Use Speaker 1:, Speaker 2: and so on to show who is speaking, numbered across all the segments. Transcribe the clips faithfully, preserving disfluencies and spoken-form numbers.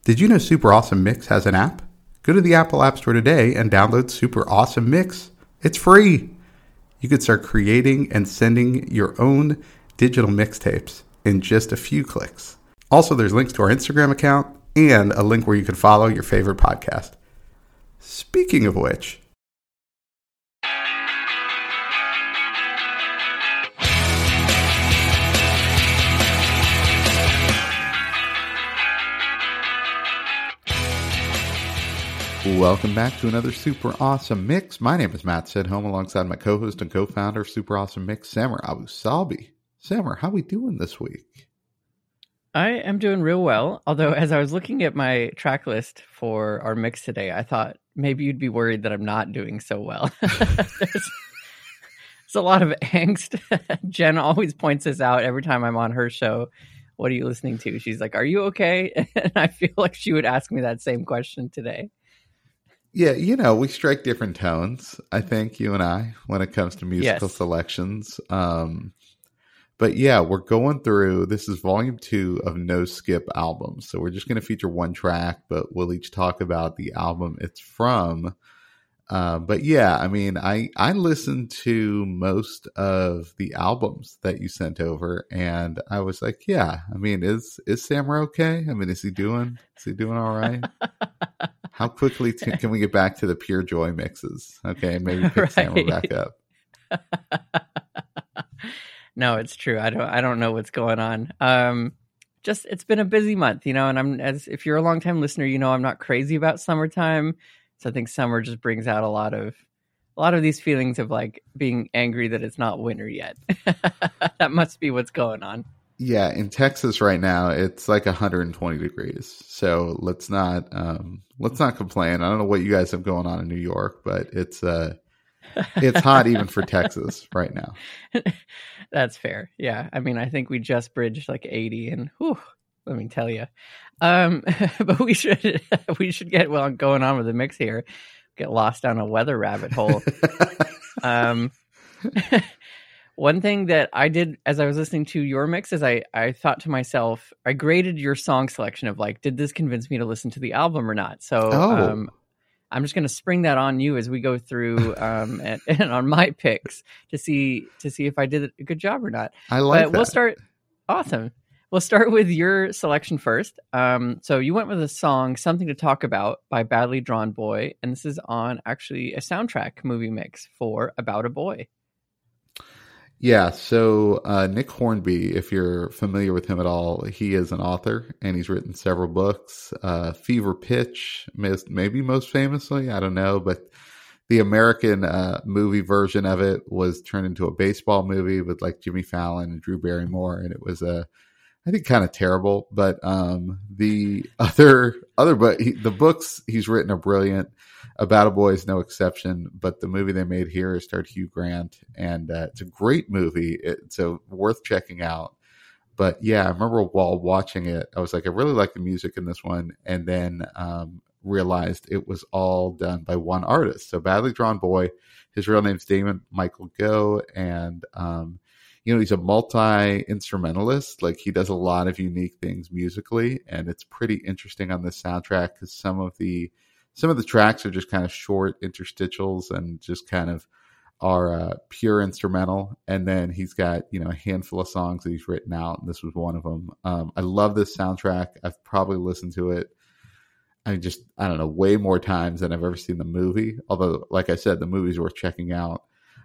Speaker 1: Did you know Super Awesome Mix has an app? Go to the Apple App Store today and download Super Awesome Mix. It's free. You could start creating and sending your own digital mixtapes in just a few clicks. Also, there's links to our Instagram account and a link where you can follow your favorite podcast. Speaking of which, welcome back to another Super Awesome Mix. My name is Matt Sidholm, alongside my co-host and co-founder of Super Awesome Mix, Samer Abu Salbi. Samer, how we doing this week?
Speaker 2: I am doing real well, although as I was looking at my track list for our mix today, I thought maybe you'd be worried that I'm not doing so well. there's, there's a lot of angst. Jen always points this out every time I'm on her show. What are you listening to? She's like, are you okay? And I feel like she would ask me that same question today.
Speaker 1: Yeah, you know, we strike different tones, I think, you and I, when it comes to musical
Speaker 2: Yes.
Speaker 1: selections. Um, but yeah, we're going through, this is volume two of No Skip albums. So we're just going to feature one track, but we'll each talk about the album it's from. Uh, but yeah, I mean, I, I listened to most of the albums that you sent over, and I was like, yeah, I mean, is, is Samer okay? I mean, is he doing, is he doing all right? How quickly t- can we get back to the Pure Joy mixes? Okay, maybe pick
Speaker 2: Right.
Speaker 1: Samer back up.
Speaker 2: No, it's true. I don't. I don't know what's going on. Um, just it's been a busy month, you know. And I'm as if you're a longtime listener, you know I'm not crazy about summertime. So I think summer just brings out a lot of a lot of these feelings of like being angry that it's not winter yet. That must be what's going on.
Speaker 1: Yeah, in Texas right now, it's like one hundred twenty degrees. So let's not um, let's not complain. I don't know what you guys have going on in New York, but it's uh, it's hot even for Texas right now.
Speaker 2: That's fair. Yeah, I mean, I think we just bridged like eighty, and whew, let me tell you. Um, but we should we should get well going on with the mix here. Get lost down a weather rabbit hole. um. One thing that I did as I was listening to your mix is I, I thought to myself, I graded your song selection of like, did this convince me to listen to the album or not? So
Speaker 1: Oh.
Speaker 2: um, I'm just going to spring that on you as we go through um, and, and on my picks to see to see if I did a good job or not.
Speaker 1: I like
Speaker 2: But
Speaker 1: that.
Speaker 2: we'll start. Awesome. We'll start with your selection first. Um, so you went with a song, Something to Talk About by Badly Drawn Boy. And this is on actually a soundtrack movie mix for About a Boy.
Speaker 1: Yeah, so uh, Nick Hornby, if you're familiar with him at all, he is an author and he's written several books. Uh, Fever Pitch, maybe most famously, I don't know, but the American uh, movie version of it was turned into a baseball movie with like Jimmy Fallon and Drew Barrymore, and it was a, uh, I think, kind of terrible. But um, the other other, but he, the books he's written are brilliant. About a Boy is no exception, but the movie they made here starred Hugh Grant, and uh, it's a great movie. It's so worth checking out. But yeah, I remember while watching it, I was like, I really like the music in this one, and then um, realized it was all done by one artist. So Badly Drawn Boy, his real name's Damon Michael Go, and um, you know, he's a multi-instrumentalist. Like, he does a lot of unique things musically, and it's pretty interesting on this soundtrack because some of the Some of the tracks are just kind of short interstitials and just kind of are uh, pure instrumental. And then he's got, you know, a handful of songs that he's written out, and this was one of them. Um, I love this soundtrack. I've probably listened to it, I mean, just, I don't know, way more times than I've ever seen the movie. Although, like I said, the movie's worth checking out.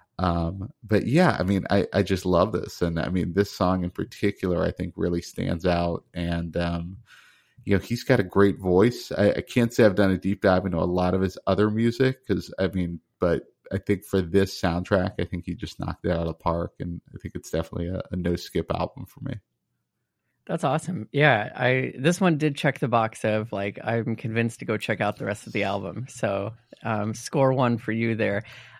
Speaker 1: Um, but yeah, I mean, I, I just love this. And I mean, this song in particular, I think really stands out. And, um, you know, he's got a great voice. I, I can't say I've done a deep dive into a lot of his other music because, I mean, but I think for this soundtrack, I think he just knocked it out of the park. And I think it's definitely a, a no-skip album for me.
Speaker 2: That's awesome. Yeah, I this one did check the box of, like, I'm convinced to go check out the rest of the album. So um, score one for you there.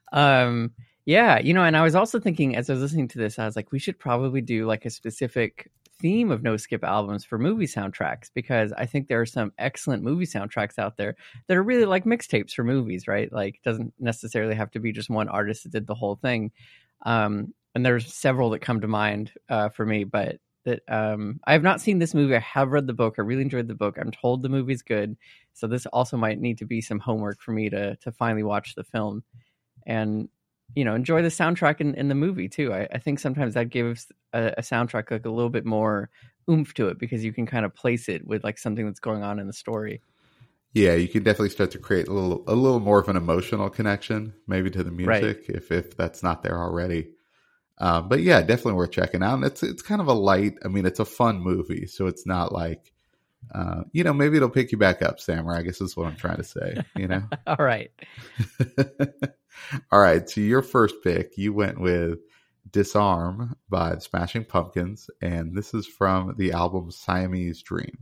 Speaker 2: Um, yeah, you know, and I was also thinking as I was listening to this, I was like, we should probably do like a specific theme of no skip albums for movie soundtracks, because I think there are some excellent movie soundtracks out there that are really like mixtapes for movies, right? Like, it doesn't necessarily have to be just one artist that did the whole thing. Um, and there's several that come to mind uh, for me, but that um, I have not seen this movie. I have read the book. I really enjoyed the book. I'm told the movie's good. So this also might need to be some homework for me to to finally watch the film and, you know, enjoy the soundtrack in, in the movie too. I, I think sometimes that gives a, a soundtrack like a little bit more oomph to it because you can kind of place it with like something that's going on in the story.
Speaker 1: Yeah, you can definitely start to create a little a little more of an emotional connection, maybe to the music, right, if if that's not there already. Um, but yeah, definitely worth checking out. And it's it's kind of a light. I mean, it's a fun movie, so it's not like, uh, you know, maybe it'll pick you back up, Samurai. I guess is what I'm trying to say. You know.
Speaker 2: All right.
Speaker 1: All right. So your first pick, you went with "Disarm" by the Smashing Pumpkins, and this is from the album Siamese Dream.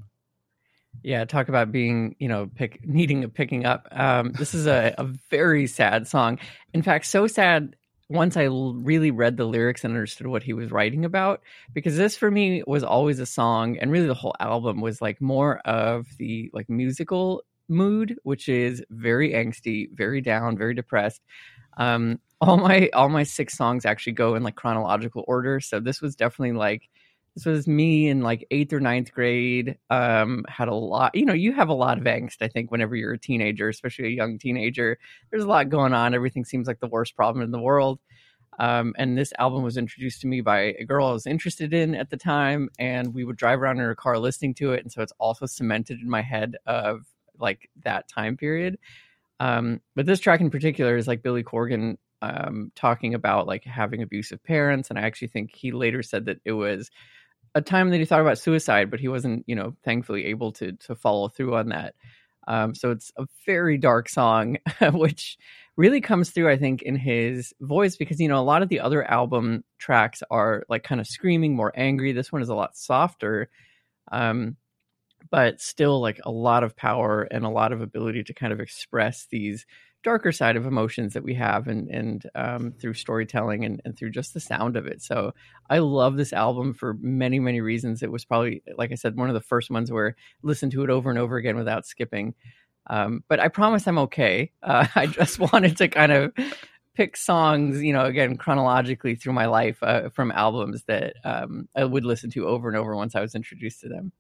Speaker 2: Yeah, talk about being, you know, pick needing a picking up. Um, this is a, a very sad song. In fact, so sad once I l- really read the lyrics and understood what he was writing about, because this for me was always a song, and really the whole album was like more of the like musical mood, which is very angsty, very down, very depressed. Um, all my all my six songs actually go in like chronological order, so this was definitely like. This was me in like eighth or ninth grade. Um, had a lot, you know, you have a lot of angst, I think, whenever you're a teenager, especially a young teenager. There's a lot going on. Everything seems like the worst problem in the world. Um, and this album was introduced to me by a girl I was interested in at the time. And we would drive around in her car listening to it. And so it's also cemented in my head of like that time period. Um, but this track in particular is like Billy Corgan um, talking about like having abusive parents. And I actually think he later said that it was a time that he thought about suicide, but he wasn't, you know, thankfully able to to follow through on that. Um, so it's a very dark song, which really comes through, I think, in his voice, because, you know, a lot of the other album tracks are like kind of screaming, more angry. This one is a lot softer, um, but still like a lot of power and a lot of ability to kind of express these darker side of emotions that we have and and um, through storytelling and, and through just the sound of it. So I love this album for many, many reasons. It was probably, like I said, one of the first ones where I listened to it over and over again without skipping. Um, but I promise I'm okay. Uh, I just wanted to kind of pick songs, you know, again, chronologically through my life uh, from albums that um, I would listen to over and over once I was introduced to them.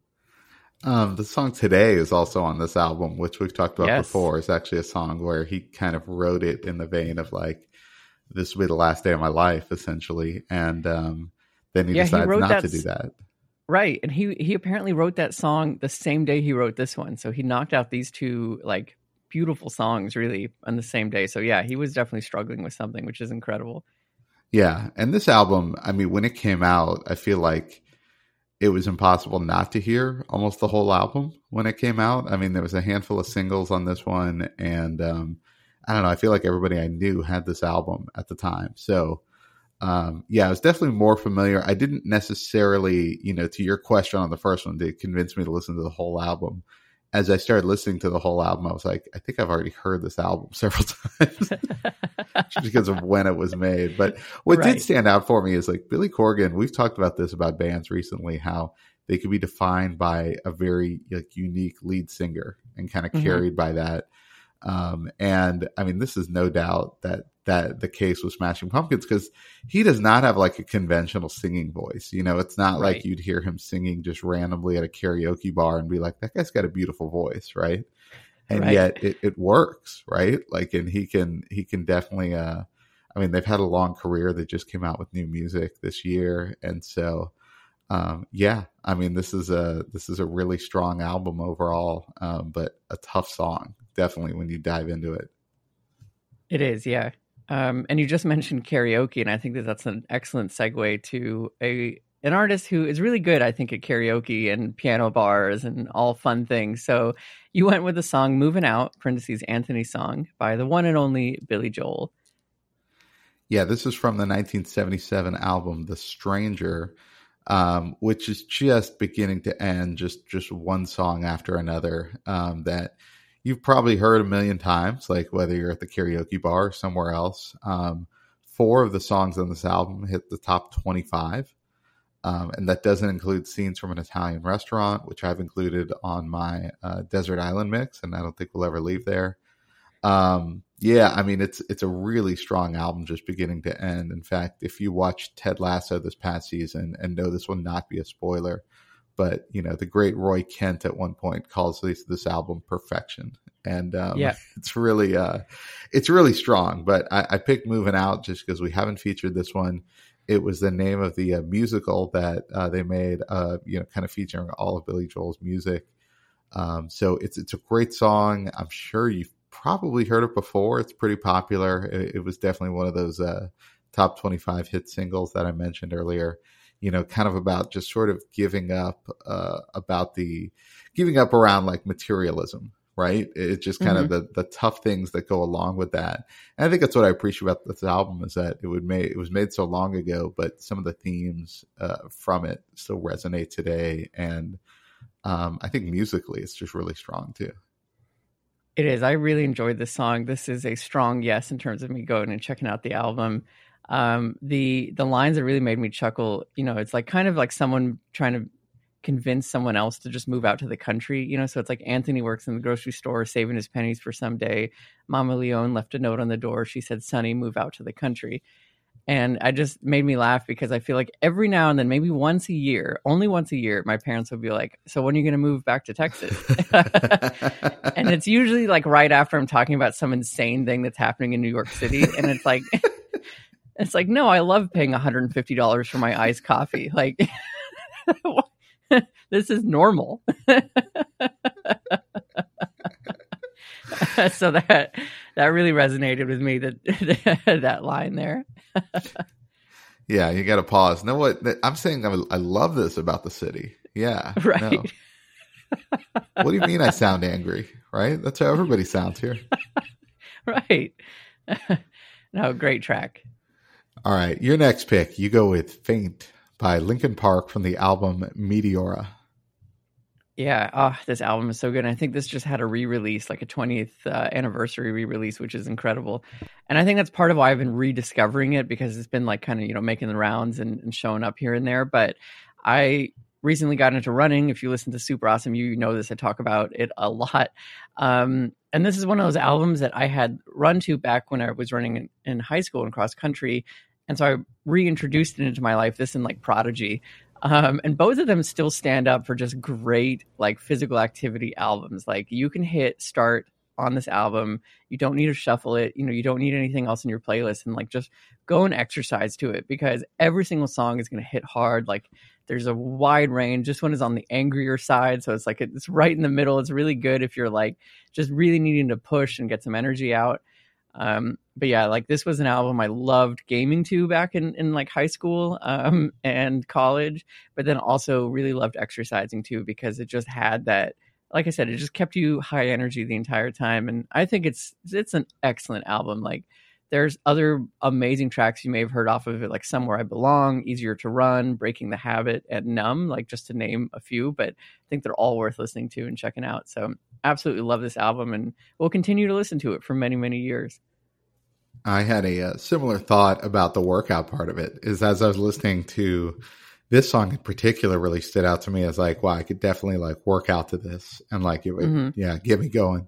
Speaker 1: Um, the song Today is also on this album, which we've talked about
Speaker 2: yes.
Speaker 1: before. It's actually a song where he kind of wrote it in the vein of like, this will be the last day of my life, essentially. And um, then he
Speaker 2: yeah,
Speaker 1: decides
Speaker 2: he
Speaker 1: not
Speaker 2: that,
Speaker 1: to do that.
Speaker 2: Right. And he, he apparently wrote that song the same day he wrote this one. So he knocked out these two like beautiful songs really on the same day. So yeah, he was definitely struggling with something, which is incredible.
Speaker 1: Yeah. And this album, I mean, when it came out, I feel like it was impossible not to hear almost the whole album when it came out. I mean, there was a handful of singles on this one. And um, I don't know, I feel like everybody I knew had this album at the time. So um, yeah, I was definitely more familiar. I didn't necessarily, you know, to your question on the first one, did convince me to listen to the whole album. As I started listening to the whole album, I was like, I think I've already heard this album several times just because of when it was made. But what right. did stand out for me is like Billy Corgan. We've talked about this about bands recently, how they could be defined by a very like unique lead singer and kind of mm-hmm. carried by that. Um, and I mean, this is no doubt that that the case with Smashing Pumpkins, because he does not have like a conventional singing voice. You know, it's not right. like you'd hear him singing just randomly at a karaoke bar and be like, that guy's got a beautiful voice, right? And right. yet it, it works, right? Like, and he can he can definitely. Uh, I mean, they've had a long career. They just came out with new music this year, and so um, yeah, I mean, this is a this is a really strong album overall, um, but a tough song, definitely when you dive into it.
Speaker 2: It is, yeah. Um, and you just mentioned karaoke, and I think that that's an excellent segue to a an artist who is really good, I think, at karaoke and piano bars and all fun things. So you went with the song "Moving Out," parentheses Anthony's song, by the one and only Billy Joel.
Speaker 1: Yeah, this is from the nineteen seventy-seven album "The Stranger," um, which is just beginning to end, just just one song after another um, that you've probably heard a million times, like whether you're at the karaoke bar or somewhere else. Um, four of the songs on this album hit the top twenty-five. Um, and that doesn't include Scenes from an Italian Restaurant, which I've included on my uh, Desert Island mix, and I don't think we'll ever leave there. Um, Yeah, I mean it's it's a really strong album just beginning to end. In fact, if you watched Ted Lasso this past season, and no, this will not be a spoiler, but you know the great Roy Kent at one point calls this this album perfection, and um,
Speaker 2: Yeah.
Speaker 1: it's really uh, it's really strong. But I, I picked "Moving Out" just because we haven't featured this one. It was the name of the uh, musical that uh, they made, uh, you know, kind of featuring all of Billy Joel's music. Um, so it's it's a great song. I'm sure you've probably heard it before. It's pretty popular. It, it was definitely one of those uh, top twenty-five hit singles that I mentioned earlier. You know, kind of about just sort of giving up uh, about the giving up around like materialism, right? It's just kind mm-hmm. of the the tough things that go along with that. And I think that's what I appreciate about this album is that it would made it was made so long ago, but some of the themes uh, from it still resonate today. And um, I think musically, it's just really strong too.
Speaker 2: It is. I really enjoyed this song. This is a strong yes in terms of me going and checking out the album. Um, the the lines that really made me chuckle, you know, it's like kind of like someone trying to convince someone else to just move out to the country, you know, so it's like Anthony works in the grocery store saving his pennies for someday. Mama Leone left a note on the door. She said, "Sonny, move out to the country." And I just made me laugh because I feel like every now and then, maybe once a year, only once a year, my parents would be like, "So when are you going to move back to Texas?" And it's usually like right after I'm talking about some insane thing that's happening in New York City. And it's like, it's like, no, I love paying one hundred fifty dollars for my iced coffee. Like, this is normal. So that that really resonated with me, that that line there.
Speaker 1: Yeah, you got to pause. No, what I'm saying, I, I love this about the city. Yeah,
Speaker 2: right.
Speaker 1: No. What do you mean I sound angry? Right? That's how everybody sounds here.
Speaker 2: Right. No, great track.
Speaker 1: All right, your next pick, you go with "Faint" by Linkin Park from the album Meteora.
Speaker 2: Yeah, oh, this album is so good. And I think this just had a re-release, like a twentieth uh, anniversary re-release, which is incredible. And I think that's part of why I've been rediscovering it, because it's been like kind of, you know, making the rounds and, and showing up here and there. But I recently got into running. If you listen to Super Awesome, you know this. I talk about it a lot. Um, and this is one of those albums that I had run to back when I was running in, in high school and cross country. And so I reintroduced it into my life, this and like Prodigy. Um, and both of them still stand up for just great, like, physical activity albums. Like, you can hit start on this album. You don't need to shuffle it. You know, you don't need anything else in your playlist, and like, just go and exercise to it, because every single song is going to hit hard. Like, there's a wide range. This one is on the angrier side. So it's like, it's right in the middle. It's really good if you're like just really needing to push and get some energy out. Um, but yeah, like, this was an album I loved gaming to back in, in like high school, um, and college, but then also really loved exercising too, because it just had that, like I said, it just kept you high energy the entire time. And I think it's, it's an excellent album. Like, there's other amazing tracks you may have heard off of it, like Somewhere I Belong, Easier to Run, Breaking the Habit, and Numb, like, just to name a few, but I think they're all worth listening to and checking out. So absolutely love this album, and we'll continue to listen to it for many, many years.
Speaker 1: I had a, a similar thought about the workout part of it. Is as I was listening to this song in particular, really stood out to me as like, wow, I could definitely like work out to this, and like it would, mm-hmm. yeah, get me going.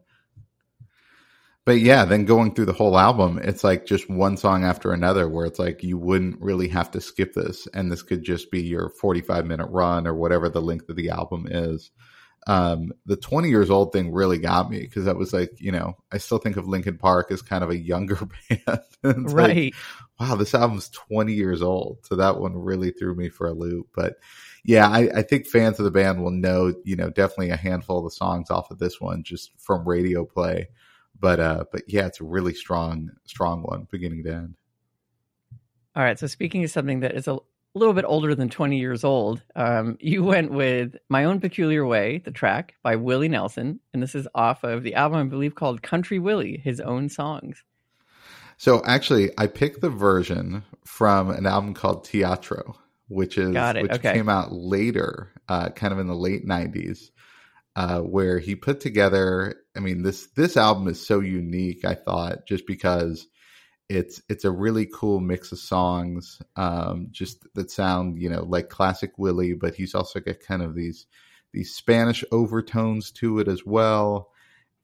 Speaker 1: But yeah, then going through the whole album, it's like just one song after another where it's like you wouldn't really have to skip this, and this could just be your forty-five minute run or whatever the length of the album is. Um, the twenty years old thing really got me, because that was like, you know, I still think of Linkin Park as kind of a younger band.
Speaker 2: Right.
Speaker 1: Like, wow, this album's twenty years old. So that one really threw me for a loop. But yeah, I, I think fans of the band will know, you know, definitely a handful of the songs off of this one just from radio play. But, uh, but yeah, it's a really strong, strong one beginning to end.
Speaker 2: All right. So speaking of something that is a a little bit older than twenty years old, um, you went with My Own Peculiar Way, the track by Willie Nelson. And this is off of the album, I believe, called Country Willie, his own songs.
Speaker 1: So actually, I picked the version from an album called Teatro, which is which
Speaker 2: okay.
Speaker 1: came out later, uh, kind of in the late nineties, uh, where he put together, I mean, this this album is so unique, I thought, just because It's it's a really cool mix of songs, um, just that sound, you know, like classic Willie, but he's also got kind of these these Spanish overtones to it as well.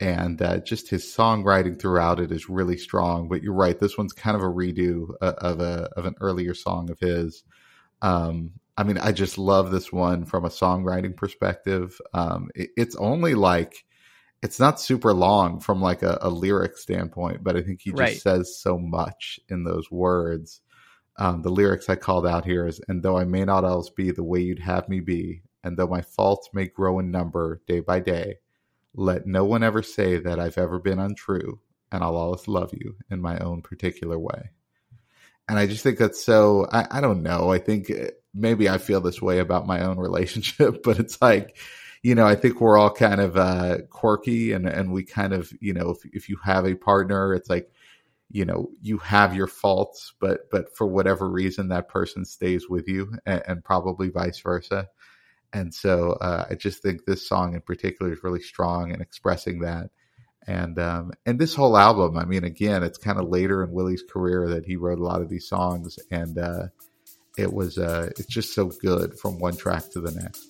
Speaker 1: and uh, just his songwriting throughout it is really strong. But you're right, this one's kind of a redo uh, of a of an earlier song of his. Um, I mean, I just love this one from a songwriting perspective. Um, it, it's only like, it's not super long from like a, a lyric standpoint, but I think he just
Speaker 2: Right.
Speaker 1: says so much in those words. Um, the lyrics I called out here is, and though I may not always be the way you'd have me be, and though my faults may grow in number day by day, let no one ever say that I've ever been untrue, and I'll always love you in my own particular way. And I just think that's so, I, I don't know. I think maybe I feel this way about my own relationship, but it's like, you know, I think we're all kind of uh, quirky, and, and we kind of, you know, if, if you have a partner, it's like, you know, you have your faults, but, but for whatever reason, that person stays with you, and, and probably vice versa. And so uh, I just think this song in particular is really strong in expressing that. And um, and this whole album, I mean, again, it's kind of later in Willie's career that he wrote a lot of these songs, and uh, it was uh, it's just so good from one track to the next.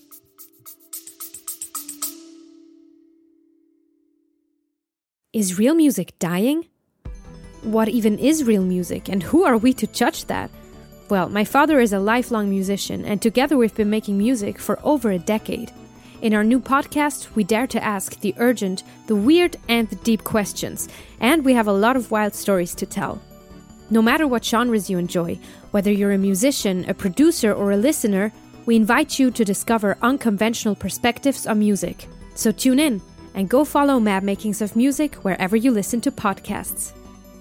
Speaker 3: Is real music dying? What even is real music, and who are we to judge that? Well, my father is a lifelong musician, and together we've been making music for over a decade. In our new podcast, we dare to ask the urgent, the weird, and the deep questions, and we have a lot of wild stories to tell. No matter what genres you enjoy, whether you're a musician, a producer, or a listener, we invite you to discover unconventional perspectives on music. So tune in, and go follow Mad Makings of Music wherever you listen to podcasts.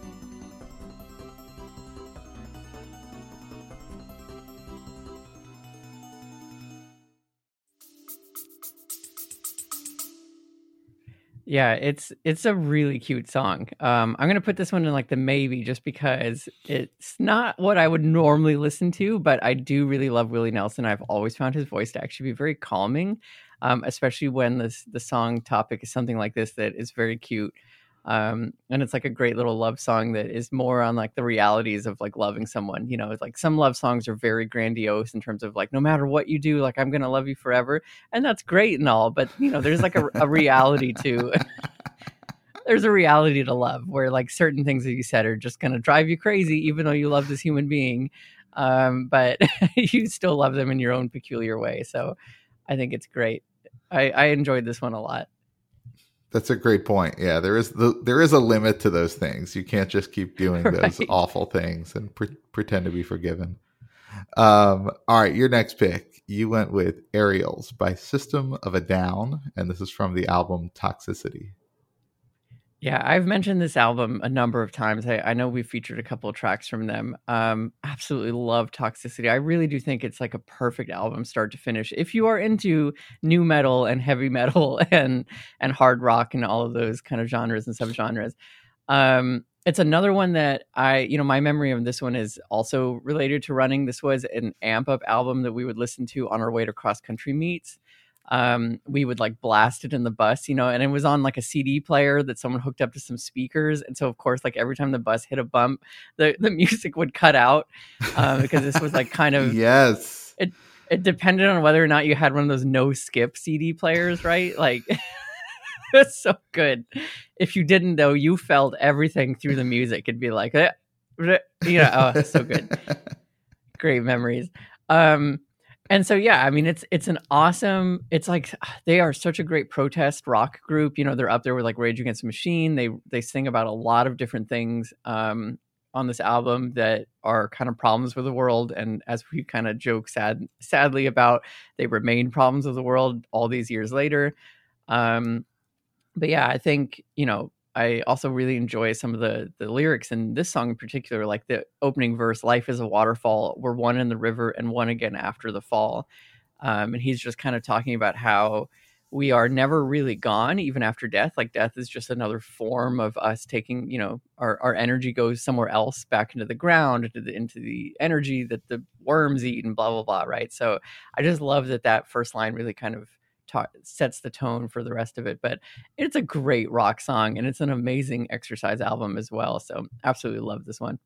Speaker 2: Yeah, it's it's a really cute song. Um, I'm gonna put this one in like the maybe, just because it's not what I would normally listen to, but I do really love Willie Nelson. I've always found his voice to actually be very calming, um, especially when this the song topic is something like this that is very cute. Um, and it's like a great little love song that is more on like the realities of like loving someone. You know, it's like some love songs are very grandiose in terms of like, no matter what you do, like I'm gonna love you forever, and that's great and all, but you know, there's like a, a reality to there's a reality to love where like certain things that you said are just gonna drive you crazy, even though you love this human being, um, but you still love them in your own peculiar way. So I think it's great. I, I enjoyed this one a lot.
Speaker 1: That's a great point. Yeah, there is the there is a limit to those things. You can't just keep doing
Speaker 2: Right.
Speaker 1: those awful things and pre- pretend to be forgiven. Um, all right, your next pick. You went with Aerials by System of a Down, and this is from the album Toxicity.
Speaker 2: Yeah, I've mentioned this album a number of times. I, I know we've featured a couple of tracks from them. Um, absolutely love Toxicity. I really do think it's like a perfect album, start to finish. If you are into new metal and heavy metal and and hard rock and all of those kind of genres and subgenres, um, it's another one that I, you know, my memory of this one is also related to running. This was an amp up album that we would listen to on our way to cross country meets. Um, we would like blast it in the bus, you know, and it was on like a C D player that someone hooked up to some speakers. And so of course, like every time the bus hit a bump, the, the music would cut out, um, because this was like kind of,
Speaker 1: yes,
Speaker 2: it, it depended on whether or not you had one of those no skip C D players, right? Like it's so good. If you didn't though, you felt everything through the music. It'd be like, eh, eh, you know, oh, it's so good. Great memories. Um, And so, yeah, I mean, it's it's an awesome, it's like, they are such a great protest rock group. You know, they're up there with like Rage Against the Machine. They they sing about a lot of different things um, on this album that are kind of problems with the world. And as we kind of joke sad, sadly about, they remain problems of the world all these years later. Um, but yeah, I think, you know, I also really enjoy some of the the lyrics in this song in particular, like the opening verse, "Life is a waterfall, we're one in the river and one again after the fall." Um, and he's just kind of talking about how we are never really gone, even after death. Like death is just another form of us taking, you know, our, our energy goes somewhere else, back into the ground, into the, into the energy that the worms eat and blah, blah, blah. Right. So I just love that that first line really kind of Ta- sets the tone for the rest of it. But it's a great rock song, and it's an amazing exercise album as well. So absolutely love this one.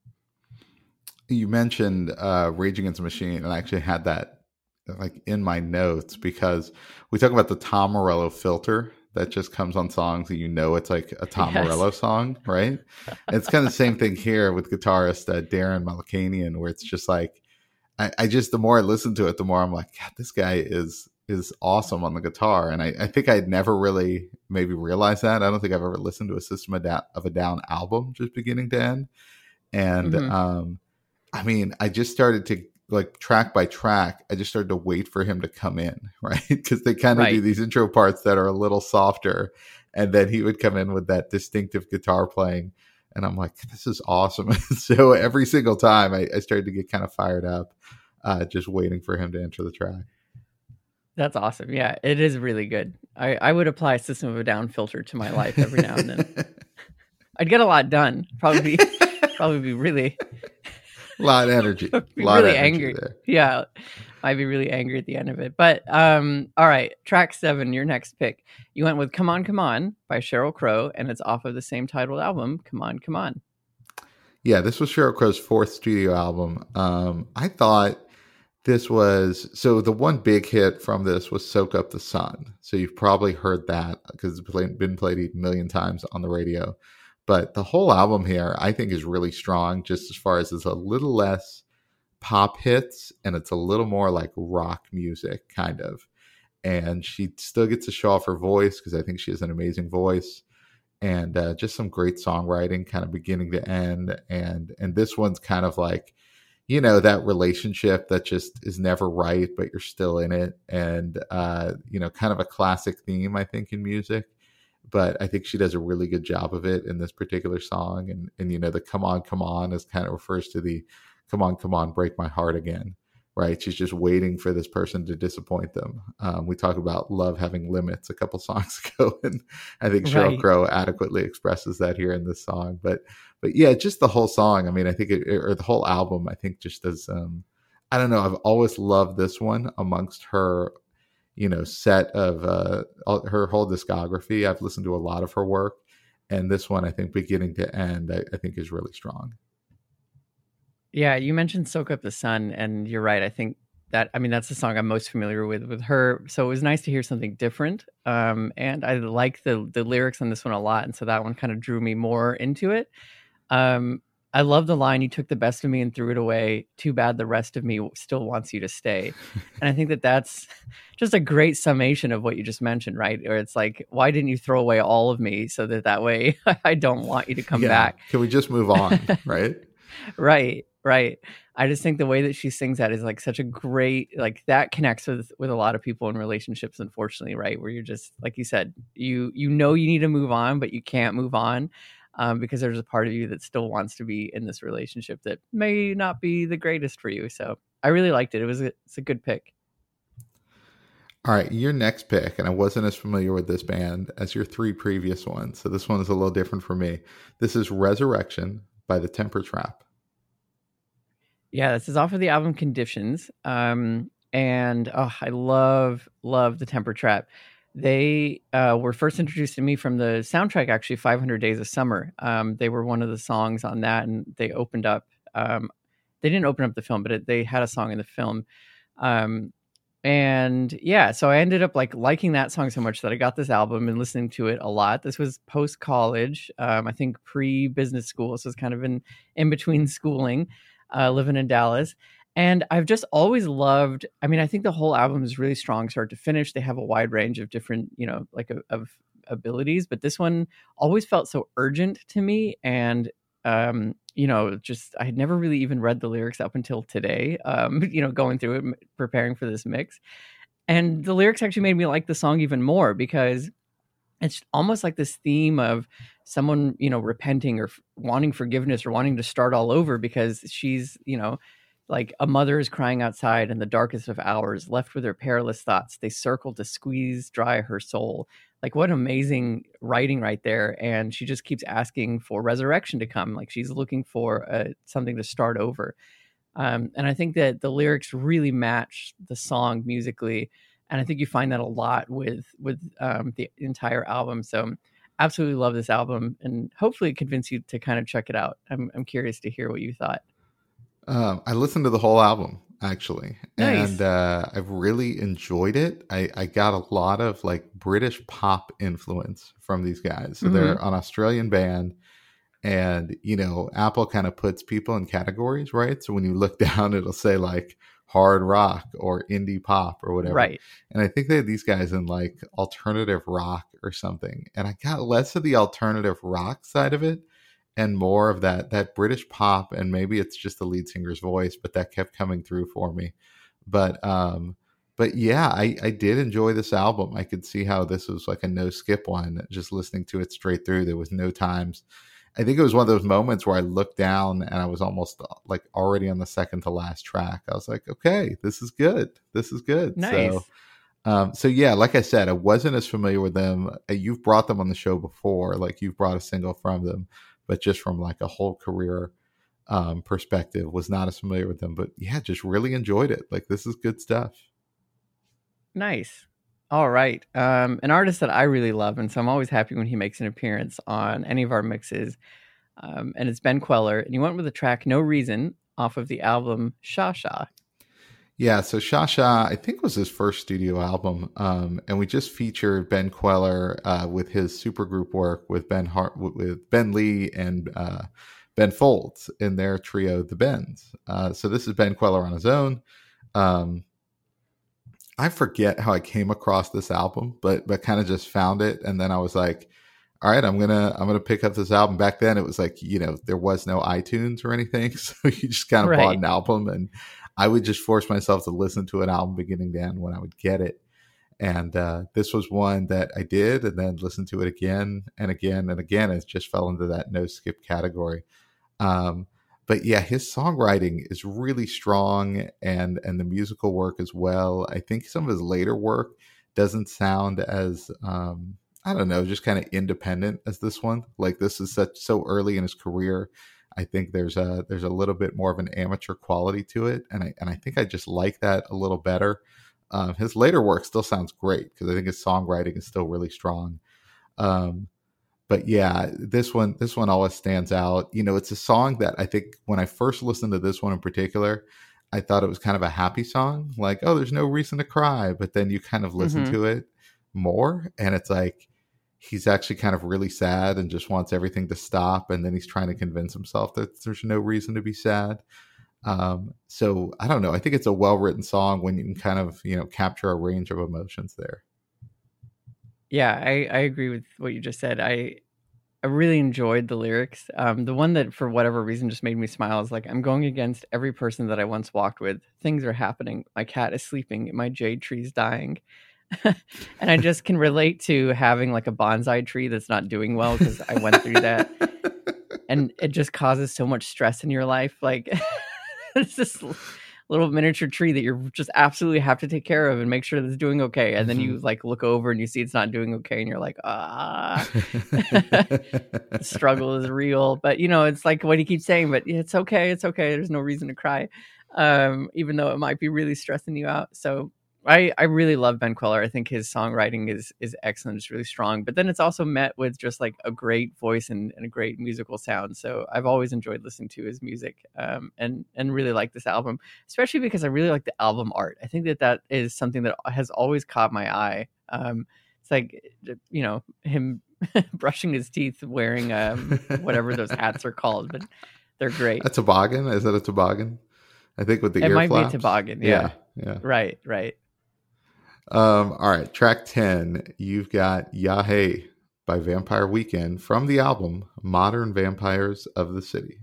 Speaker 1: You mentioned uh, Rage Against the Machine, and I actually had that like in my notes because we talk about the Tom Morello filter that just comes on songs and you know it's like a Tom
Speaker 2: Yes.
Speaker 1: Morello song, right? And it's kind of the same thing here with guitarist uh, Darren Malakanian, where it's just like, I, I just, the more I listen to it, the more I'm like, God, this guy is is awesome on the guitar. And I, I think I'd never really maybe realized that. I don't think I've ever listened to a System of, da- of a Down album just beginning to end. And
Speaker 2: Mhm.
Speaker 1: um, I mean, I just started to, like, track by track, I just started to wait for him to come in, right? Because they kind of
Speaker 2: Right.
Speaker 1: do these intro parts that are a little softer. And then he would come in with that distinctive guitar playing. And I'm like, this is awesome. So every single time I, I started to get kind of fired up, uh, just waiting for him to enter the track.
Speaker 2: That's awesome. Yeah, it is really good. I, I would apply System of a Down filter to my life every now and then. I'd get a lot done. Probably, probably be really,
Speaker 1: A lot of energy. A
Speaker 2: be
Speaker 1: lot
Speaker 2: really
Speaker 1: of energy
Speaker 2: angry.
Speaker 1: there.
Speaker 2: Yeah, I'd be really angry at the end of it. But um, all right, track seven, your next pick. You went with "Come On, Come On" by Sheryl Crow, and it's off of the same titled album, "Come On, Come On."
Speaker 1: Yeah, this was Sheryl Crow's fourth studio album. Um, I thought this was, so the one big hit from this was "Soak Up the Sun." So you've probably heard that because it's played, been played a million times on the radio. But the whole album here, I think, is really strong, just as far as it's a little less pop hits and it's a little more like rock music, kind of. And she still gets to show off her voice because I think she has an amazing voice. And uh, just some great songwriting, kind of beginning to end. And and this one's kind of like, you know, that relationship that just is never right, but you're still in it. And, uh, you know, kind of a classic theme, I think, in music. But I think she does a really good job of it in this particular song. And, and you know, the "Come On, Come On" is kind of refers to the "Come on, come on, break my heart again," right? She's just waiting for this person to disappoint them. Um, we talked about love having limits a couple songs ago, and I think Sheryl
Speaker 2: Right.
Speaker 1: Crow adequately expresses that here in this song. But but yeah, just the whole song. I mean, I think it, or the whole album, I think just does. Um, I don't know. I've always loved this one amongst her, you know, set of uh, all, her whole discography. I've listened to a lot of her work, and this one, I think, beginning to end, I, I think is really strong.
Speaker 2: Yeah, you mentioned "Soak Up the Sun," and you're right. I think that, I mean, that's the song I'm most familiar with with her. So it was nice to hear something different. Um, and I like the the lyrics on this one a lot, and so that one kind of drew me more into it. Um, I love the line, "You took the best of me and threw it away. Too bad the rest of me still wants you to stay." And I think that that's just a great summation of what you just mentioned, right? Or it's like, why didn't you throw away all of me so that that way I don't want you to come
Speaker 1: Yeah.
Speaker 2: back?
Speaker 1: Can we just move on, right?
Speaker 2: Right, right. I just think the way that she sings that is like such a great, like, that connects with with a lot of people in relationships, unfortunately, right? Where you're just, like you said, you you know you need to move on, but you can't move on um, because there's a part of you that still wants to be in this relationship that may not be the greatest for you. So I really liked it. It was a, it's a good pick.
Speaker 1: All right, your next pick, and I wasn't as familiar with this band as your three previous ones, so this one is a little different for me. This is "Resurrection" by the Temper Trap.
Speaker 2: Yeah, this is off of the album Conditions. Um, and oh, I love, love the Temper Trap. They uh, were first introduced to me from the soundtrack, actually, five hundred Days of Summer. Um, they were one of the songs on that, and they opened up, um, they didn't open up the film, but it, they had a song in the film. Um, and yeah, so I ended up like liking that song so much that I got this album and listening to it a lot. This was post college, um, I think pre business school. So it's kind of in, in between schooling. Uh, living in Dallas. And I've just always loved, I mean, I think the whole album is really strong start to finish. They have a wide range of different, you know, like of, of abilities, but this one always felt so urgent to me. And, um, you know, just, I had never really even read the lyrics up until today, um, you know, going through it, preparing for this mix. And the lyrics actually made me like the song even more because it's almost like this theme of someone, you know, repenting or f- wanting forgiveness or wanting to start all over because she's, you know, like a mother is crying outside in the darkest of hours, left with her perilous thoughts. They circle to squeeze dry her soul. Like, what amazing writing right there. And she just keeps asking for resurrection to come. Like she's looking for uh, something to start over. Um, and I think that the lyrics really match the song musically. And I think you find that a lot with with um, the entire album. So absolutely love this album and hopefully convince you to kind of check it out. I'm I'm curious to hear what you thought.
Speaker 1: Um, I listened to the whole album. actually.
Speaker 2: Nice.
Speaker 1: And uh, I've really enjoyed it. I, I got a lot of like British pop influence from these guys. So
Speaker 2: Mm-hmm.
Speaker 1: they're an Australian band. And, you know, Apple kind of puts people in categories, right? So when you look down, it'll say like hard rock or indie pop or whatever.
Speaker 2: Right.
Speaker 1: And I think they had these guys in like alternative rock or something. And I got less of the alternative rock side of it and more of that that British pop. And maybe it's just the lead singer's voice, but that kept coming through for me. But um, but yeah, I, I did enjoy this album. I could see how this was like a no skip one, just listening to it straight through. There was no times. I think it was one of those moments where I looked down and I was almost like already on the second to last track. I was like, okay, this is good. This is good.
Speaker 2: Nice.
Speaker 1: So, um, so yeah, like I said, I wasn't as familiar with them. You've brought them on the show before, like you've brought a single from them, but just from like a whole career um, perspective, was not as familiar with them. But yeah, just really enjoyed it. Like this is good stuff.
Speaker 2: Nice. All right. Um, an artist that I really love, and so I'm always happy when he makes an appearance on any of our mixes, um, and it's Ben Kweller, and he went with the track No Reason off of the album Sha Sha.
Speaker 1: Yeah, so Sha Sha, I think, was his first studio album, um, and we just featured Ben Kweller uh, with his supergroup work with Ben Hart, with Ben Lee and uh, Ben Folds in their trio, The Bens. Uh, so this is Ben Kweller on his own. Um, I forget how I came across this album, but but kind of just found it, and then I was like, all right, I'm gonna I'm gonna pick up this album. Back then, it was like, you know, there was no iTunes or anything, so you just kind of
Speaker 2: Right.
Speaker 1: bought an album, and I would just force myself to listen to an album beginning to end when I would get it. And uh, this was one that I did, and then listened to it again and again and again. It just fell into that no skip category. Um, but yeah, his songwriting is really strong, and and the musical work as well. I think some of his later work doesn't sound as um, I don't know, just kind of independent as this one. Like this is such so early in his career. I think there's a there's a little bit more of an amateur quality to it, and I and I think I just like that a little better. Um, his later work still sounds great because I think his songwriting is still really strong. Um, but yeah, this one this one always stands out. You know, it's a song that I think when I first listened to this one in particular, I thought it was kind of a happy song, like, oh, there's no reason to cry. But then you kind of listen
Speaker 2: Mm-hmm.
Speaker 1: to it more, and it's like he's actually kind of really sad and just wants everything to stop, and then he's trying to convince himself that there's no reason to be sad. Um, so I don't know. I think it's a well-written song when you can kind of, you know, capture a range of emotions there.
Speaker 2: Yeah, I, I agree with what you just said. I I really enjoyed the lyrics. Um, the one that for whatever reason just made me smile is like, I'm going against every person that I once walked with. Things are happening. My cat is sleeping. My jade tree's dying. And I just can relate to having like a bonsai tree that's not doing well because I went through that. And it just causes so much stress in your life. Like it's this little miniature tree that you just absolutely have to take care of and make sure that it's doing okay. And then you like look over and you see it's not doing okay, and you're like, ah, the struggle is real. But you know, it's like what he keeps saying, but it's okay, it's okay. There's no reason to cry, um, even though it might be really stressing you out. So I, I really love Ben Kweller. I think his songwriting is is excellent. It's really strong. But then it's also met with just like a great voice and, and a great musical sound. So I've always enjoyed listening to his music, um, and and really like this album, especially because I really like the album art. I think that that is something that has always caught my eye. Um, it's like, you know, him brushing his teeth wearing um, whatever those hats are called, but they're great.
Speaker 1: A toboggan? Is that a toboggan? I think with the
Speaker 2: It
Speaker 1: ear
Speaker 2: might
Speaker 1: flaps.
Speaker 2: be a toboggan. Yeah.
Speaker 1: Yeah. yeah.
Speaker 2: Right. Right.
Speaker 1: Um, all right, track ten, you've got Yahe by Vampire Weekend from the album Modern Vampires of the City.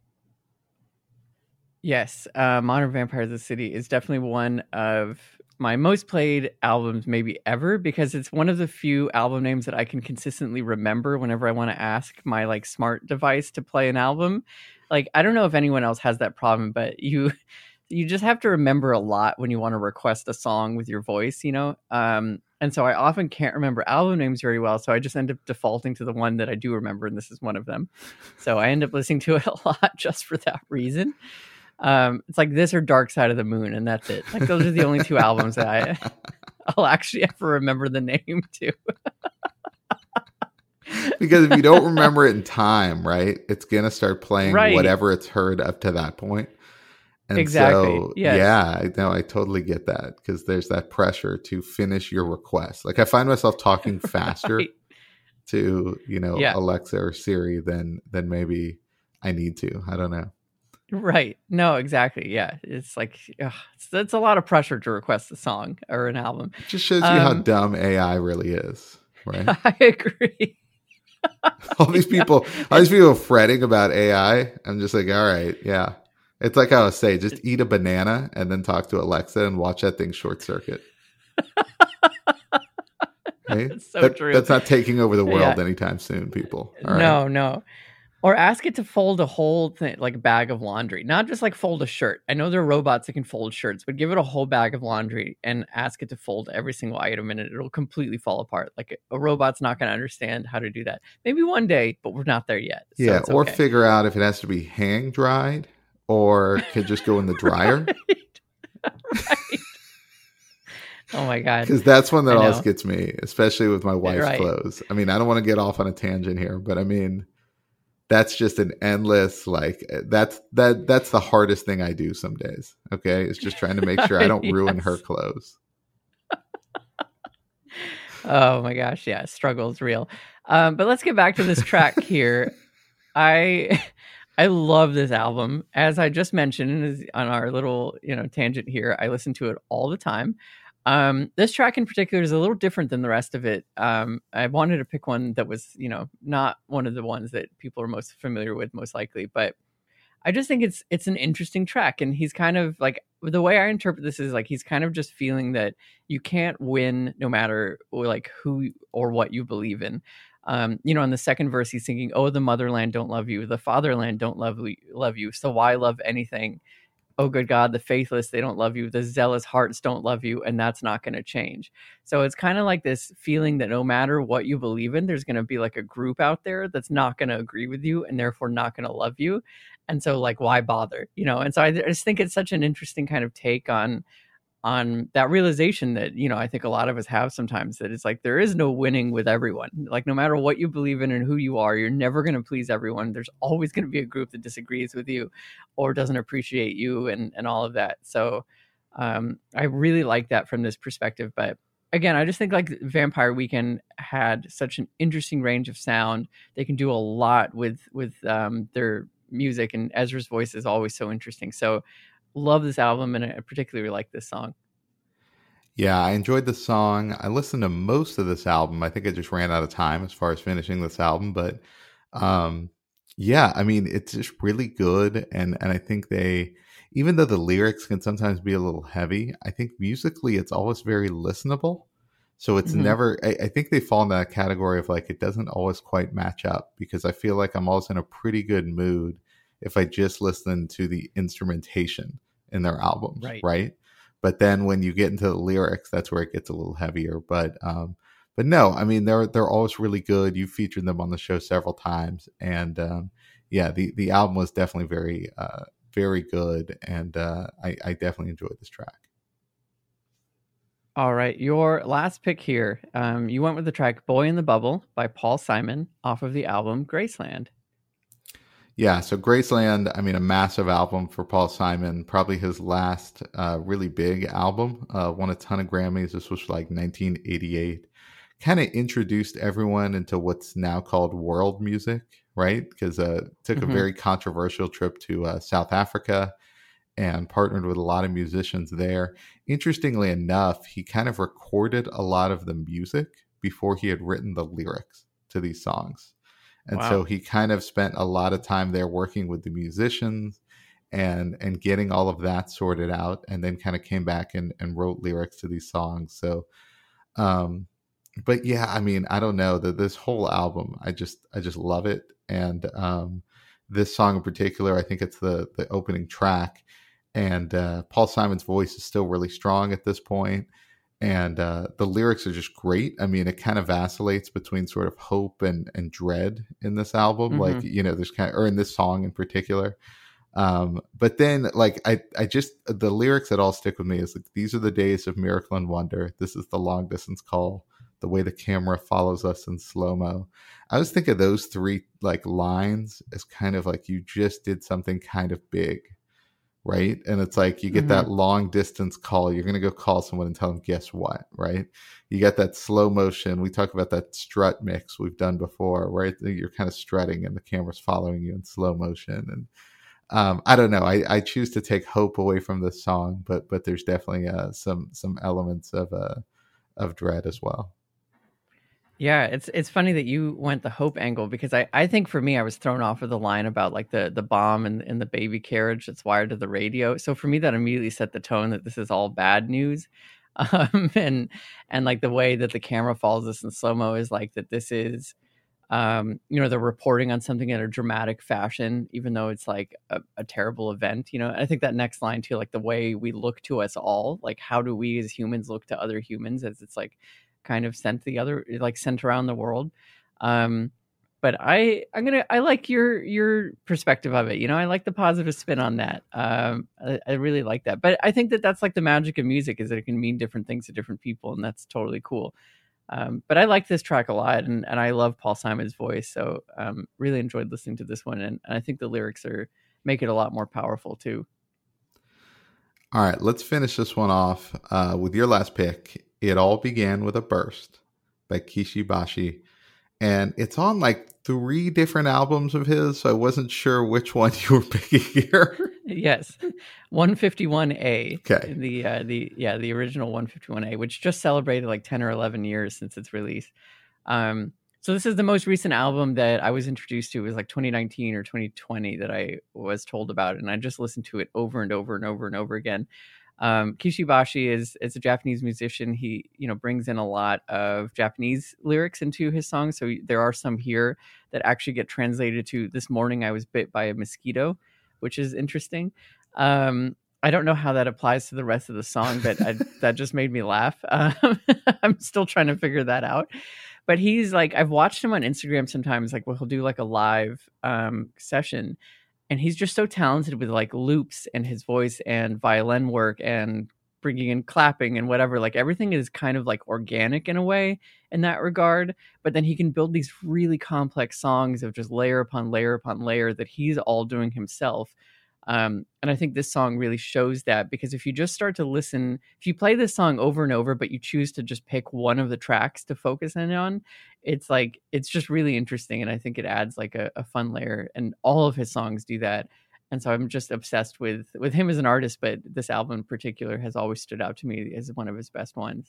Speaker 2: Yes, uh, Modern Vampires of the City is definitely one of my most played albums maybe ever, because it's one of the few album names that I can consistently remember whenever I want to ask my like smart device to play an album. Like, I don't know if anyone else has that problem, but you... you just have to remember a lot when you want to request a song with your voice, you know? Um, and so I often can't remember album names very well. So I just end up defaulting to the one that I do remember. And this is one of them. So I end up listening to it a lot just for that reason. Um, it's like this or Dark Side of the Moon. And that's it. Like those are the only two albums that I, I'll actually ever remember the name to.
Speaker 1: Because if you don't remember it in time, right, it's going to start playing
Speaker 2: Right.
Speaker 1: whatever it's heard up to that point. And
Speaker 2: Exactly.
Speaker 1: so,
Speaker 2: Yes.
Speaker 1: yeah, I know I totally get that because there's that pressure to finish your request. Like I find myself talking faster
Speaker 2: Right.
Speaker 1: to, you know,
Speaker 2: Yeah.
Speaker 1: Alexa or Siri than than maybe I need to. I don't know.
Speaker 2: Right. No, exactly. Yeah. It's like, ugh, it's, it's a lot of pressure to request a song or an album.
Speaker 1: It just shows you how
Speaker 2: Um,
Speaker 1: dumb A I really is, right?
Speaker 2: I agree.
Speaker 1: All these people, all these people fretting about A I. I'm just like, all right, yeah. It's like I was saying, just eat a banana and then talk to Alexa and watch that thing short circuit. Okay?
Speaker 2: That's so
Speaker 1: That-
Speaker 2: true.
Speaker 1: That's not taking over the world
Speaker 2: Yeah.
Speaker 1: anytime soon, people. All right?
Speaker 2: No, no. Or ask it to fold a whole thing, like a bag of laundry, not just like fold a shirt. I know there are robots that can fold shirts, but give it a whole bag of laundry and ask it to fold every single item in it. It'll completely fall apart. Like a robot's not going to understand how to do that. Maybe one day, but we're not there yet. So
Speaker 1: Yeah,
Speaker 2: it's
Speaker 1: or
Speaker 2: okay.
Speaker 1: figure out if it has to be hang dried or could just go in the dryer.
Speaker 2: Right. Right. Oh my God.
Speaker 1: Because that's one that
Speaker 2: I
Speaker 1: always
Speaker 2: know.
Speaker 1: gets me, especially with my wife's
Speaker 2: Right.
Speaker 1: clothes. I mean, I don't want to get off on a tangent here, but I mean, that's just an endless like that's that that's the hardest thing I do some days. Okay, it's just trying to make sure I don't ruin her
Speaker 2: Yes.
Speaker 1: clothes.
Speaker 2: Oh my gosh, yeah, struggle is real. Um, but let's get back to this track here. I I love this album. As I just mentioned is on our little, you know, tangent here, I listen to it all the time. Um, this track in particular is a little different than the rest of it. Um, I wanted to pick one that was, you know, not one of the ones that people are most familiar with, most likely, but I just think it's it's an interesting track, and he's kind of like, the way I interpret this is like he's kind of just feeling that you can't win no matter like who or what you believe in. Um, you know, in the second verse, he's singing, "Oh, the motherland don't love you, the fatherland don't love you, love you. So why love anything? Oh, good God, the faithless, they don't love you. The zealous hearts don't love you, and that's not going to change." So it's kind of like this feeling that no matter what you believe in, there's going to be like a group out there that's not going to agree with you and therefore not going to love you. And so, like, why bother? You know, and so I just think it's such an interesting kind of take on on that realization that, you know, I think a lot of us have sometimes, that it's like there is no winning with everyone. Like no matter what you believe in and who you are, you're never going to please everyone. There's always going to be a group that disagrees with you or doesn't appreciate you and, and all of that. So um, I really like that from this perspective. But again, I just think like Vampire Weekend had such an interesting range of sound. They can do a lot with, with um, their music, and Ezra's voice is always so interesting. So love this album, and I particularly like this song.
Speaker 1: Yeah, I enjoyed the song. I listened to most of this album. I think I just ran out of time as far as finishing this album, but um, yeah, I mean, it's just really good. And, and I think they, even though the lyrics can sometimes be a little heavy, I think musically it's always very listenable. So it's
Speaker 2: Mhm.
Speaker 1: never, I, I think they fall in that category of like, it doesn't always quite match up, because I feel like I'm always in a pretty good mood if I just listen to the instrumentation in their albums,
Speaker 2: Right.
Speaker 1: right? But then when you get into the lyrics, that's where it gets a little heavier. But um, but no, I mean they're they're always really good. You've featured them on the show several times, and um, yeah, the the album was definitely very uh, very good, and uh, I, I definitely enjoyed this track.
Speaker 2: All right, your last pick here. Um, you went with the track "Boy in the Bubble" by Paul Simon off of the album Graceland.
Speaker 1: Yeah, so Graceland, I mean, a massive album for Paul Simon, probably his last uh, really big album, uh, won a ton of Grammys. This was like nineteen eighty-eight. Kind of introduced everyone into what's now called world music, right? Because uh, took
Speaker 2: Mhm.
Speaker 1: a very controversial trip to uh, South Africa and partnered with a lot of musicians there. Interestingly enough, he kind of recorded a lot of the music before he had written the lyrics to these songs. And
Speaker 2: Wow.
Speaker 1: so he kind of spent a lot of time there working with the musicians and and getting all of that sorted out, and then kind of came back and, and wrote lyrics to these songs. So um but yeah, I mean, I don't know, that this whole album, I just I just love it. And um this song in particular, I think it's the the opening track. And uh Paul Simon's voice is still really strong at this point. And uh, the lyrics are just great. I mean, it kind of vacillates between sort of hope and, and dread in this album.
Speaker 2: Mhm.
Speaker 1: Like, you know, there's kind of, or in this song in particular. Um, but then, like, I, I just, the lyrics that all stick with me is like, these are the days of miracle and wonder. This is the long distance call. The way the camera follows us in slow mo. I was thinking those three like lines as kind of like you just did something kind of big right? And it's like you get mm-hmm. that long distance call. You're going to go call someone and tell them, guess what, right? You get that slow motion. We talk about that strut mix we've done before, right? You're kind of strutting and the camera's following you in slow motion. And um, I don't know. I, I choose to take hope away from this song, but but there's definitely uh, some some elements of uh, of dread as well.
Speaker 2: Yeah, it's it's funny that you went the hope angle, because I, I think for me, I was thrown off of the line about like the, the bomb and, and the baby carriage that's wired to the radio. So for me, that immediately set the tone that this is all bad news. Um, and and like the way that the camera follows this in slow-mo is like that this is, um, you know, they're reporting on something in a dramatic fashion, even though it's like a, a terrible event. You know, I think that next line too, like the way we look to us all, like how do we as humans look to other humans, as it's like kind of sent the other, like sent around the world. Um, but I, I'm gonna, I like your your perspective of it. You know, I like the positive spin on that. Um, I, I really like that. But I think that that's like the magic of music, is that it can mean different things to different people, and that's totally cool. Um, but I like this track a lot, and, and I love Paul Simon's voice. So um, really enjoyed listening to this one, and, and I think the lyrics are make it a lot more powerful too.
Speaker 1: All right, let's finish this one off uh, with your last pick. It All Began with a Burst by Kishi Bashi. And it's on like three different albums of his, so I wasn't sure which one you were picking here.
Speaker 2: Yes, one fifty-one A.
Speaker 1: Okay.
Speaker 2: The uh, the yeah the original one fifty-one A, which just celebrated like ten or eleven years since its release. Um, so this is the most recent album that I was introduced to. It was like twenty nineteen or twenty twenty that I was told about, and I just listened to it over and over and over and over again. Um, Kishi Bashi is, is a Japanese musician. He, you know, brings in a lot of Japanese lyrics into his songs. So there are some here that actually get translated to "This morning I was bit by a mosquito," which is interesting. Um, I don't know how that applies to the rest of the song, but I, that just made me laugh. Um, I'm still trying to figure that out. But he's like, I've watched him on Instagram sometimes, like, well, he'll do like a live um, session. And he's just so talented with like loops and his voice and violin work and bringing in clapping and whatever. Like everything is kind of like organic in a way in that regard. But then he can build these really complex songs of just layer upon layer upon layer that he's all doing himself. Um, and I think this song really shows that, because if you just start to listen, if you play this song over and over, but you choose to just pick one of the tracks to focus in on, it's like, it's just really interesting. And I think it adds like a, a fun layer, and all of his songs do that. And so I'm just obsessed with, with him as an artist, but this album in particular has always stood out to me as one of his best ones.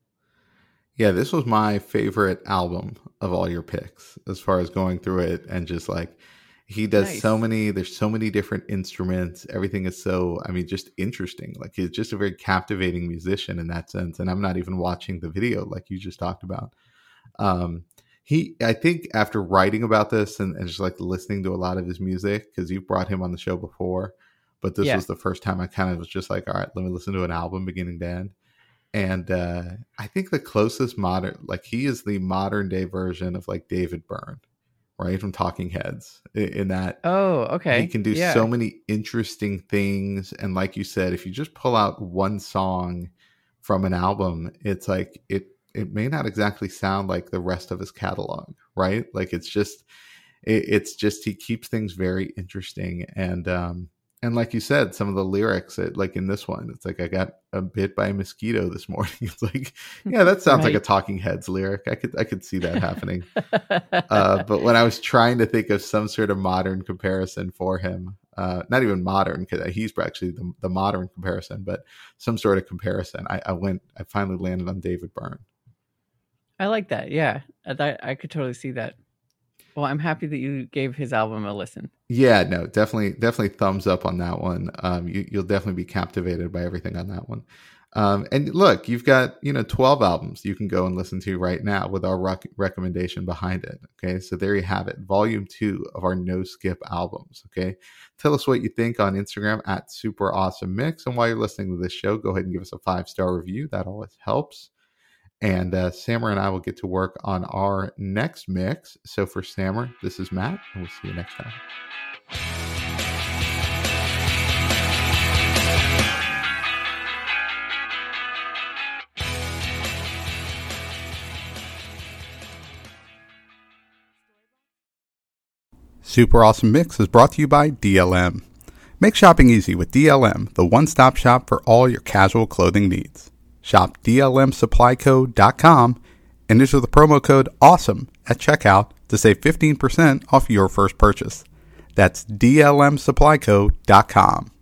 Speaker 1: Yeah, this was my favorite album of all your picks, as far as going through it and just like, he does nice. so many, there's so many different instruments. Everything is so, I mean, just interesting. Like he's just a very captivating musician in that sense. And I'm not even watching the video like you just talked about. Um, he, I think after writing about this and, and just like listening to a lot of his music, because you've brought him on the show before, but this yeah. was the first time I kind of was just like, all right, let me listen to an album beginning to end. And uh, I think the closest modern, like he is the modern day version of like David Byrne. Right, from Talking Heads, in that
Speaker 2: oh okay
Speaker 1: he can do yeah. so many interesting things. And like you said, if you just pull out one song from an album, it's like it it may not exactly sound like the rest of his catalog, right? Like it's just it, it's just he keeps things very interesting. And um and like you said, some of the lyrics, it, like in this one, it's like, I got a bit by a mosquito this morning. It's like, yeah, that sounds right. like a Talking Heads lyric. I could I could see that happening. uh, but when I was trying to think of some sort of modern comparison for him, uh, not even modern, because he's actually the, the modern comparison, but some sort of comparison, I, I went, I finally landed on David Byrne.
Speaker 2: I like that. Yeah, I, I could totally see that. Well, I'm happy that you gave his album a listen.
Speaker 1: Yeah, no, definitely, definitely thumbs up on that one. Um, you, you'll definitely be captivated by everything on that one. Um, and look, you've got, you know, twelve albums you can go and listen to right now with our rec- recommendation behind it. Okay, so there you have it, volume two of our No Skip albums. Okay, tell us what you think on Instagram at Super Awesome Mix. And while you're listening to this show, go ahead and give us a five star review. That always helps. And uh, Sammer and I will get to work on our next mix. So for Sammer, this is Matt, and we'll see you next time. Super Awesome Mix is brought to you by D L M.
Speaker 4: Make shopping easy with D L M, the one-stop shop for all your casual clothing needs. Shop D L M supply co dot com and enter the promo code AWESOME at checkout to save fifteen percent off your first purchase. That's D L M supply co dot com.